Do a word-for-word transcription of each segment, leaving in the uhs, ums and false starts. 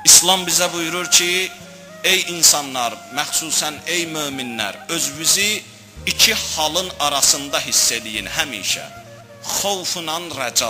İslam bizə buyurur ki, ey insanlar, məxsusən ey möminlər, özünüzü iki halın arasında hiss eləyin həmişə. Xovfla rəca.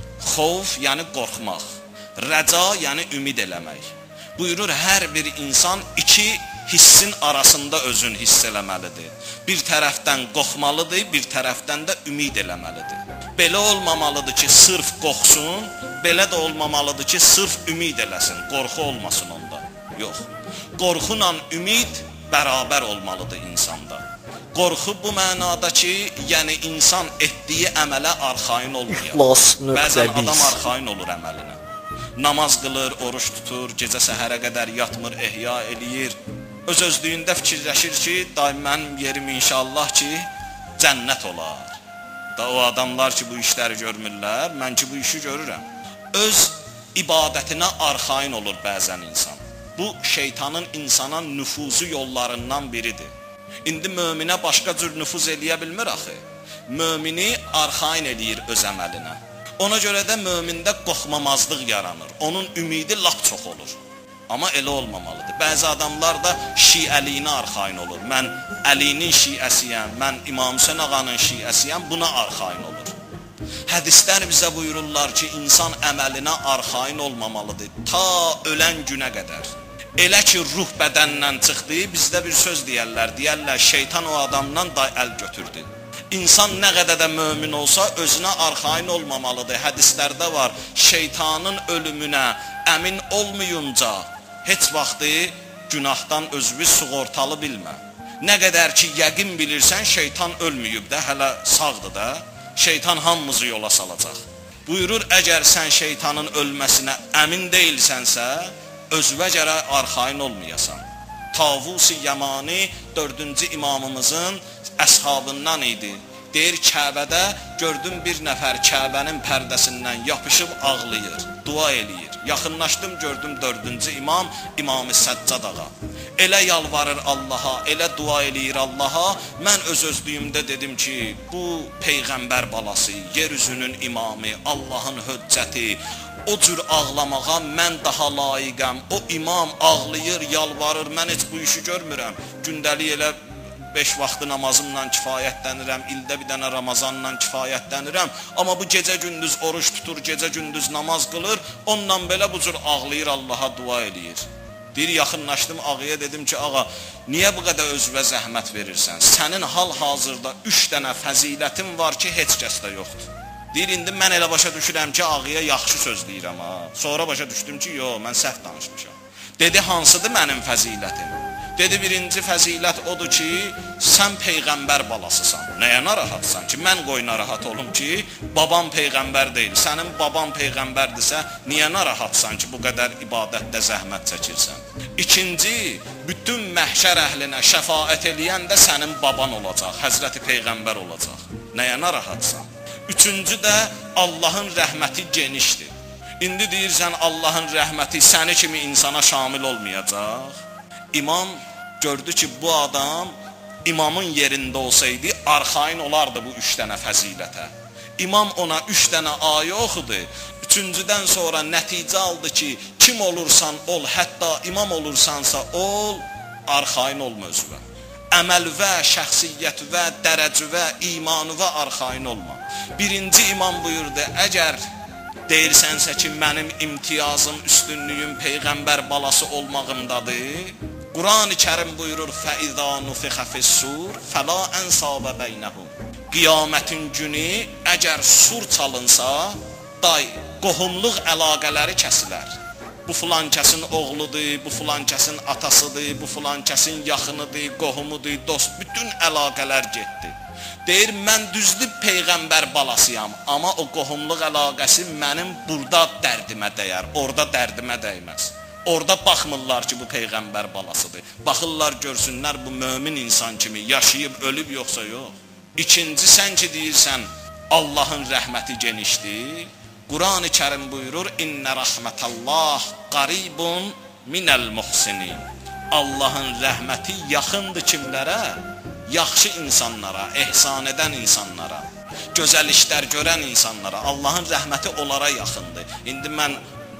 Xovf yəni qorxmaq, rəca yəni ümid eləmək. Buyurur, hər bir insan iki hissin arasında özün hiss eləməlidir. Bir tərəfdən qorxmalıdır, bir tərəfdən də ümid eləməlidir. Belə olmamalıdır ki, sırf qorxsun, belə də olmamalıdır ki, sırf ümid eləsin, qorxu olmasın onda. Yox, qorxuyla ümid bərabər olmalıdır insanda. Qorxu bu mənada ki, yəni insan etdiyi əmələ arxayın olmayır. Bəzən adam arxayın olur əməlinə. Namaz qılır, oruç tutur, gecə səhərə qədər yatmır, ehya eləyir. Öz-özlüyündə fikirləşir ki, daim mənim yerim inşallah ki, cənnət olar. Da o adamlar ki, bu işləri görmürlər, mən ki, bu işi görürəm. Öz ibadətinə arxayın olur bəzən insan. Bu, şeytanın insana nüfuzu yollarından biridir. İndi möminə başqa cür nüfuz eləyə bilmir axı. Mömini arxayın eləyir öz əməlinə. Ona görə də mömində qorxmamazlıq yaranır. Onun ümidi lap çox olur. Amma elə olmamalıdır. Bəzi adamlar da şiəliyinə arxayın olur. Mən Əlinin şiəsiyəm, mən İmam Hüseyn ağanın şiəsiyəm, buna arxayın olur. Hədislər bizə buyururlar ki, insan əməlinə arxayın olmamalıdır ta ölən günə qədər. Elə ki, ruh bədəndən çıxdı, bizdə bir söz deyərlər, deyərlər, şeytan o adamdan da əl götürdü. İnsan nə qədər də mömin olsa, özünə arxayın olmamalıdır. Hədislərdə var, şeytanın ölümünə əmin olmayınca, heç vaxtı günahdan özünü sığortalı bilmə. Nə qədər ki, yəqin bilirsən, şeytan ölməyib də, hələ sağdır da, şeytan hamımızı yola salacaq. Buyurur, əgər sən şeytanın ölməsinə əmin deyilsənsə, özünə görə arxayın olmayasan. Tavus-i Yəmani dördüncü imamımızın əshabından idi. Deyir, Kəbədə gördüm bir nəfər Kəbənin pərdəsindən yapışıb ağlayır, dua eləyir. Yaxınlaşdım, gördüm dördüncü imam, İmam-ı Səccad ağa. Elə yalvarır Allaha, elə dua eləyir Allaha. Mən öz-özlüyümdə dedim ki, bu Peyğəmbər balası, yeryüzünün imamı, Allahın höccəti, o cür ağlamağa mən daha layiqəm. O imam ağlayır, yalvarır, mən heç bu işi görmürəm. Gündəlik elə beş vaxtı namazımla kifayətlənirəm, ildə bir dənə Ramazanla kifayətlənirəm. Amma bu gecə-gündüz oruç tutur, gecə-gündüz namaz qılır, ondan belə bu cür ağlayır, Allaha dua eləyir. Bir yaxınlaşdım ağaya, dedim ki, ağa, niyə bu qədər özünə zəhmət verirsən? Sənin hal-hazırda üç dənə fəzilətin var ki, heç kəsdə yoxdur. Deyir, indi mən elə başa düşürəm ki, ağaya yaxşı söz deyirəm, ha. Sonra başa düşdüm ki, yox, mən səhv danışmışam. Dedi, hansıdır mənim fəzilətim? Dedi, birinci fəzilət odur ki, sən Peyğəmbər balasısan. Nəyə narahatsan ki? Mən qoy narahat olum ki, babam Peyğəmbər deyil. Sənin baban Peyğəmbərdirsə, niyə narahatsan ki, bu qədər ibadətdə zəhmət çəkirsən? İkinci, bütün məhşər əhlinə şəfaət eləyən də sənin baban olacaq, Həzrəti Peyğəmbər olacaq. Nəyə narahatsan? Üçüncü də Allahın rəhməti genişdir. İndi deyirsən, Allahın rəhməti səni kimi insana şamil olmayacaq. İmam gördü ki, bu adam imamın yerində olsaydı, arxayın olardı bu üç dənə fəzilətə. İmam ona üç dənə ayə oxudu. Üçüncüdən sonra nəticə aldı ki, kim olursan ol, hətta imam olursansa ol, arxayın olma özünə. Əməlvə, şəxsiyyətvə, dərəcüvə, imanıvə arxayın olma. Birinci imam buyurdu, əgər deyirsənsə ki, mənim imtiyazım, üstünlüyüm Peyğəmbər balası olmağımdadır, Quran-ı Kərim buyurur, فَإِذَا نُفِخَ فِي السُّورِ فَلَا أَنْصَابَ بَيْنَهُمْ. Qiyamətin günü əgər sur çalınsa, day, qohumluq əlaqələri kəsilər. Bu filan kəsin oğludur, bu filan kəsin atasıdır, bu filan kəsin yaxınıdır, qohumudur, dost, bütün əlaqələr getdi. Deyir, mən düzdür Peyğəmbər balasıyam, amma o qohumluq əlaqəsi mənim burada dərdimə dəyər, orada dərdimə dəyməz. Orada baxmırlar ki, bu Peyğəmbər balasıdır. Baxırlar, görsünlər bu mömin insan kimi yaşayıb, ölüb yoxsa yox. İkinci, sən ki deyirsən, Allahın rəhməti genişdir. Quran-ı Kərim buyurur, İnnə rəhmətəllah qaribun minəl muhsinin. Allahın rəhməti yaxındır kimlərə? Yaxşı insanlara, ehsan edən insanlara, gözəl işlər görən insanlara. Allahın rəhməti onlara yaxındır. İndi mən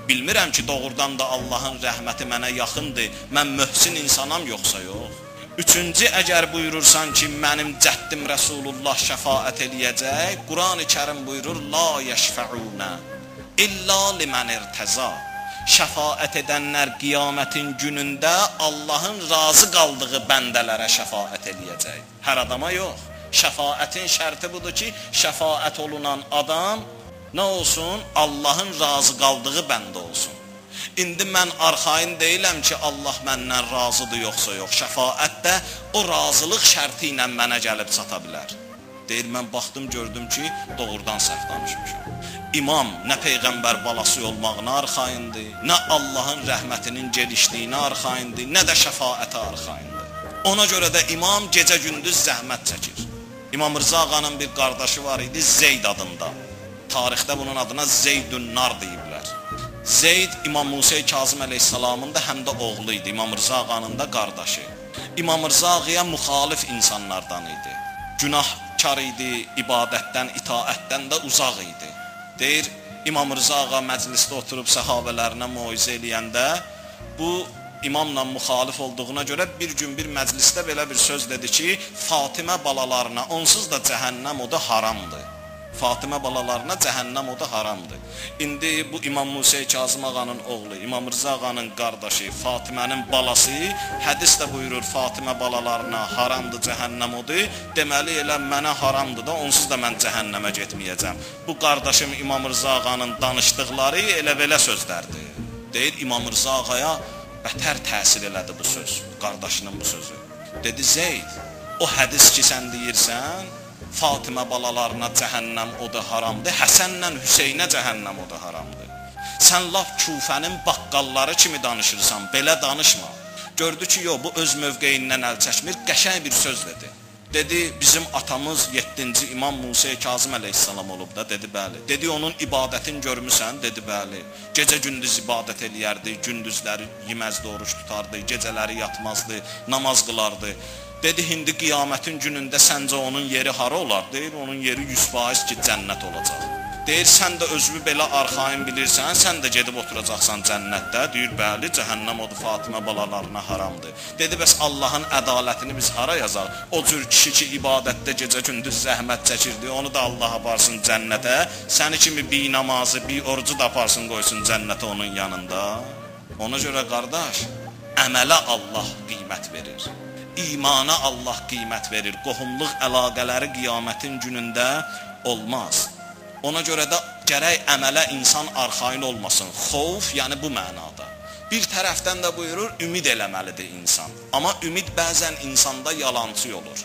bilmirəm ki, doğrudan da Allahın rəhməti mənə yaxındır, mən möhsin insanam yoxsa yox. Üçüncü, əgər buyurursan ki, mənim cəddim Rəsulullah şəfaət eləyəcək, Quran-ı Kərim buyurur, la yəşfəunə illa limən irtəza. Şəfaət edənlər qiyamətin günündə Allahın razı qaldığı bəndələrə şəfaət eləyəcək. Hər adama yox. Şəfaətin şərti budur ki, şəfaət olunan adam nə olsun? Allahın razı qaldığı bəndə olsun. İndi mən arxain deyiləm ki, Allah məndən razıdır yoxsa yox. Şəfaət də o razılıq şərti ilə mənə gəlib çata bilər. Deyir, mən baxdım, gördüm ki, doğrudan səhv danışmışam. İmam nə Peyğəmbər balası olmağına arxaindir, nə Allahın rəhmətinin gelişdiyinə arxaindir, nə də şəfaətə arxaindir. Ona görə də imam gecə-gündüz zəhmət çəkir. İmam Rza ağanın bir qardaşı var idi, Zeyd adında. Tarixdə bunun adına Zeydün Nar deyiblər. Zeyd İmam Musa Kazım əleyhissalamın da həm də oğlu idi, İmam Rza ağanın da qardaşı. İmam Rza ağaya müxalif insanlardan idi. Günahkar idi, ibadətdən, itaətdən də uzaq idi. Deyir, İmam Rza ağa məclisdə oturub səhabələrinə moizə eləyəndə, bu imamla müxalif olduğuna görə bir gün bir məclisdə belə bir söz dedi ki, Fatimə balalarına onsuz da cəhənnəm odu haramdır. Fatimə balalarına cəhənnəm odu haramdır. İndi bu İmam Musa Kazım ağanın oğlu, İmam Rza ağanın qardaşı, Fatimənin balası hədis də buyurur, Fatimə balalarına haramdır cəhənnəm odu. Deməli elə mənə haramdır da, onsuz da mən cəhənnəmə getməyəcəm. Bu qardaşım İmam Rza ağanın danışdıqları elə belə sözlərdir. Deyir, İmam Rza ağaya bətər təsir elədi bu söz, qardaşının bu sözü. Dedi, Zeyd, o hədis ki sən deyirsən, Fatimə balalarına cəhənnəm odu haramdır, Həsənlə Hüseynə cəhənnəm odu haramdır. Sən laf Kufənin baqqalları kimi danışırsan, belə danışma. Gördü ki, yox, bu öz mövqeyindən əl çəkmir, qəşəng bir söz dedi. Dedi, bizim atamız yeddinci İmam Musa Kazım əleyhissalam olub da, dedi, bəli. Dedi, onun ibadətini görmüsən, dedi, bəli. Gecə-gündüz ibadət eləyərdi, gündüzləri yeməzdi, oruç tutardı, gecələri yatmazdı, namaz qılardı. Dedi, indi qiyamətin günündə səncə onun yeri hara olar? Deyir, onun yeri yüz faiz ki, cənnət olacaq. Deyir, sən də özünü belə arxain bilirsən, sən də gedib oturacaqsan cənnətdə. Deyir, bəli, cəhənnəm odu Fatimə balalarına haramdır. Dedi, bəs Allahın ədalətini biz hara yazaq? O cür kişi ki, ibadətdə gecə-gündüz zəhmət çəkirdi, onu da Allah aparsın cənnətə. Səni kimi bir namazı, bir orucu da aparsın, qoysun cənnətə onun yanında. Ona görə, qardaş, əmələ Allah qiymət verir. İmana Allah qiymət verir. Qohumluq əlaqələri qiyamətin günündə olmaz. Ona görə də gərək əmələ insan arxain olmasın. Xovf, yəni bu mənada. Bir tərəfdən də buyurur, ümid eləməlidir insan. Amma ümid bəzən insanda yalancı olur.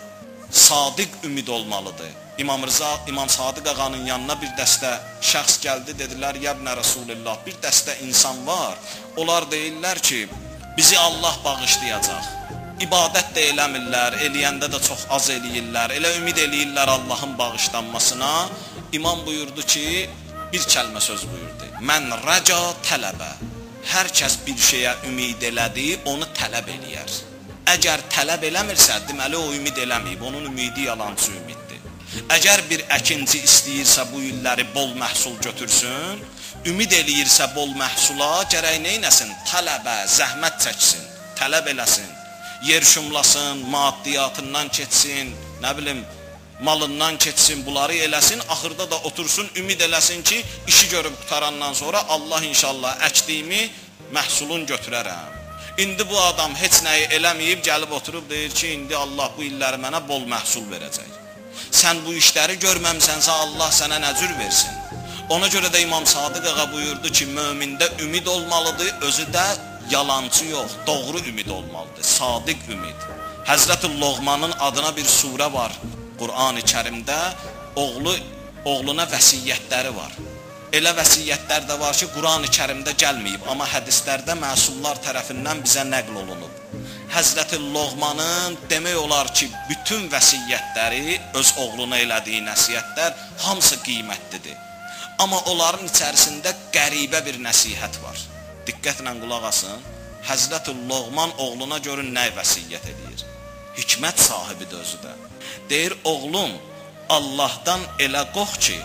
Sadiq ümid olmalıdır. İmam Rza, İmam Sadiq ağanın yanına bir dəstə şəxs gəldi, dedilər, yəbnə Rasulullah, bir dəstə insan var. Onlar deyirlər ki, bizi Allah bağışlayacaq. İbadət də eləmirlər, eləyəndə də çox az eləyirlər, elə ümid eləyirlər Allahın bağışlanmasına. İmam buyurdu ki, bir kəlmə söz buyurdu. Mən rəca tələbə. Hər kəs bir şeyə ümid elədi, onu tələb eləyər. Əgər tələb eləmirsə, deməli o ümid eləməyib, onun ümidi yalancı ümiddir. Əgər bir əkinci istəyirsə bu illəri bol məhsul götürsün, ümid eləyirsə bol məhsula, gərək neynəsin? Tələbə, zəhmət çəksin, tələb eləsin. Yer şumlasın, maddiyatından keçsin, nə bilim, malından keçsin, bunları eləsin, axırda da otursun, ümid eləsin ki, işi görüb qutarandan sonra Allah inşallah əkdiyimi məhsulun götürərəm. İndi bu adam heç nəyi eləməyib, gəlib oturub deyir ki, indi Allah bu illəri mənə bol məhsul verəcək. Sən bu işləri görməmsənsə Allah sənə nə cür versin? Ona görə də İmam Sadiq ağa buyurdu ki, mömində ümid olmalıdır, özü də yalancı yox, doğru ümid olmalıdır, sadiq ümid. Həzrət-i Loğmanın adına bir surə var Qur'an-ı Kərimdə, oğlu, oğluna vəsiyyətləri var. Elə vəsiyyətlər də var ki, Qur'an-ı Kərimdə gəlməyib, amma hədislərdə məsullar tərəfindən bizə nəql olunub. Həzrət-i Loğmanın demək olar ki, bütün vəsiyyətləri, öz oğluna elədiyi nəsiyyətlər hamısı qiymətlidir. Amma onların içərisində qəribə bir nəsihət var. Diqqətlə qulaq asın, Həzrət-i Loğman oğluna görün nə vəsiyyət edir. Hikmət sahibidir özü də. Deyir, oğlum, Allahdan elə qox ki,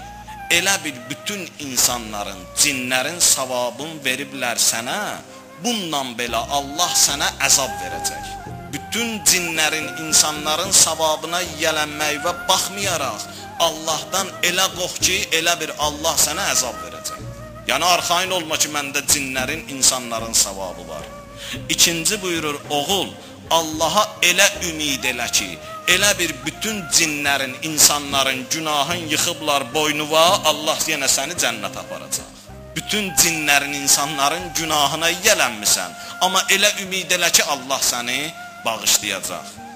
elə bir bütün insanların, cinlərin savabını veriblər sənə, bundan belə Allah sənə əzab verəcək. Bütün cinlərin, insanların savabına yiyələnməyivə baxmayaraq, Allahdan elə qox ki, elə bir Allah sənə əzab verəcək. Yəni, arxain olma ki, məndə cinlərin, insanların savabı var. İkinci buyurur, oğul, Allaha elə ümid elə ki, elə bir bütün cinlərin, insanların günahın yıxıblar boynuva, Allah yenə səni cənnət aparacaq. Bütün cinlərin, insanların günahına yiyələnmisən, amma elə ümid elə ki, Allah səni bağışlayacaq.